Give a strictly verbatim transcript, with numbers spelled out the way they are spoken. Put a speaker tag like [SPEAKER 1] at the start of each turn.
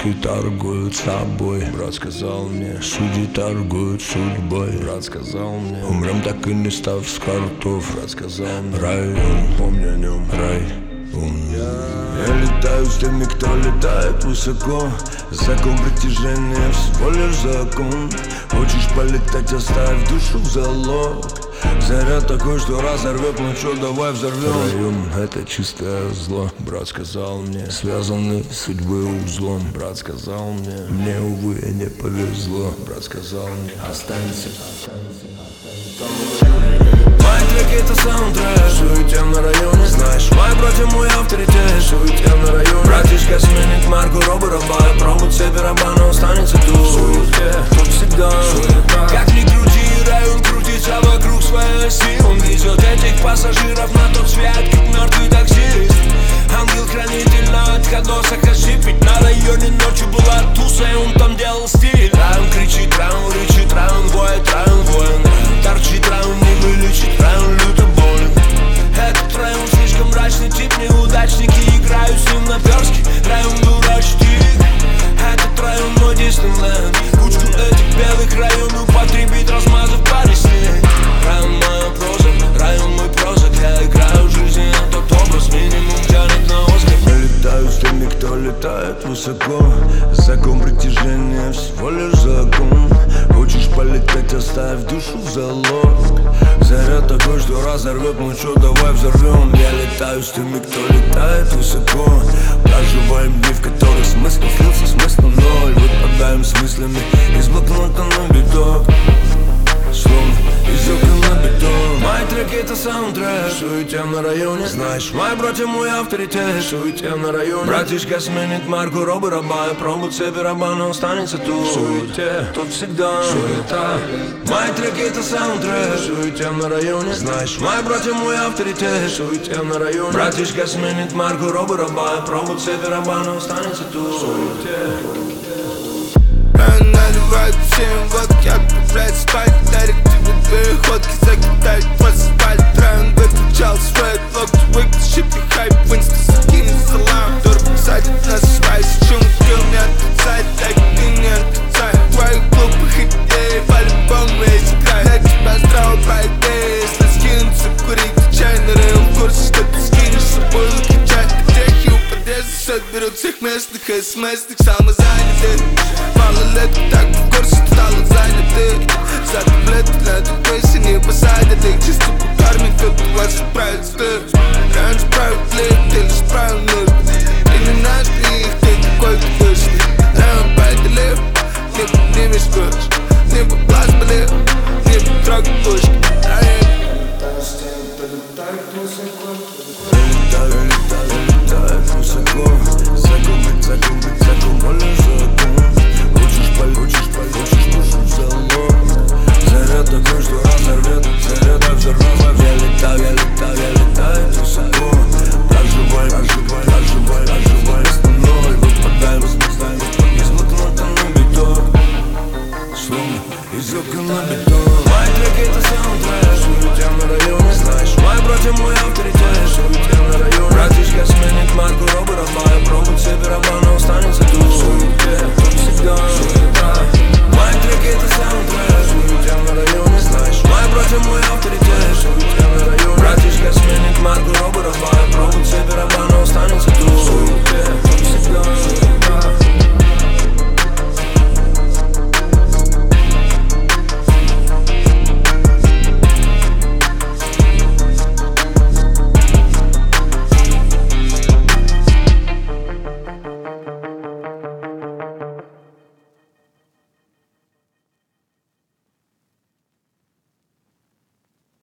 [SPEAKER 1] Суки торгуют собой, брат сказал мне. Судьи торгуют судьбой, брат сказал мне. Умрем, так и не став с картов, брат сказал мне. Район, помни о нем, рай. Я летаю с теми, кто летает высоко. Закон притяжения всего лишь закон. Хочешь полетать, оставь душу в залог. Заряд такой, что разорвет, ну чё, давай взорвем. Район — это чистое зло, брат сказал мне. Связаны судьбой узлом, брат сказал мне. Мне, увы, не повезло, брат сказал мне. Останься, останься, останься. Мои треки — это саундтрек, живу тебя на районе. Знаешь, мои братья мой авторитет, живу тебя на районе. Братишка сменит марку, робы раба. Пробуй себе раба, но останется тут. Тут всегда, как ни крути, район крутится вокруг своей оси. Он везет этих пассажиров на тот свет, как мертвый таксист. Ангел-хранитель на отходосах, а шипить на районе ночью была туса, и он там делал стиль. Район кричит, район рычит, район воет, район воин. Торчит, район не вылечит, район люто болен. Этот район слишком мрачный тип, неудачники, играю с ним на перске. Район дурачки, этот район мой Диснейленд. Кучку этих белых район употребит, размазав по лесне. Район моя проза, район мой прозак. Я играю в жизни, а тот образ минимум тянет на Оскар. Я летаю с теми, кто летает высоко. Закон притяжения всего лишь закон. Хочешь полетать, оставь душу в залог. Заряд такой, что разорвет, ну чё, давай взорвем. Я летаю с теми, кто летает высоко. Проживаем дни, в которых смысл слился, смысл ноль. Выпадаем с мыслями из блокнота на биток. Словно из окон на бетон. Мои треки — это саундтрек, живу тебя на районе. Знаешь, мои братья мой авторитет, живу тебя на районе. Братишка сменит марку, робы раба. Пробуй себе раба, но останется тут. Суете, тут всегда суета. Мои треки — это саундтрек, живу тебя на районе. Знаешь, мои братья мой авторитет, живу тебя на районе. Братишка сменит марку, робы раба. Пробуй себе раба, но останется тут. Суете.
[SPEAKER 2] Наливают всем водки, отправляют спать. Дарик тебе две ходки, закидают в асфальт. Район выключал свой локти, выключи хайп в инста, закинул салам. Дорого садит нас в спайс, чем ты не отрицай, так ты не отрицай. Твоих глупых идей по-любому есть край. Я тебя здраво по идее, если скинуться курить чай. На район в курсе, что ты скинешь с собой выключать. Грехи у подъезда соберут всех местных смс-ных самозанятых. Малолетки так в курсе, что стало заняты. За таблетки на эту песню не посадят их. Чисто по карме, кто-то вас отправит стыд. Район справедлив, ты лишь правил нужно. Ты не наш грех, ты какой-то вышли. Район преодолев, не поднимешь курс. Небо глаз болел, небо трогай пушки. Район летаю с тем, кто летает высоко.
[SPEAKER 1] Летаю, летаю, летаю высоко. Закон, закон, закон, более закон. Хочешь получишь душу в залог. Заряд такой, что разорвет, заряд взорвет. Я летаю, я летаю, я летаю высоко. Проживай, проживай, проживай, проживай с ноль. Выпадаем с блокнота на бетон. Словно из окон на бетон.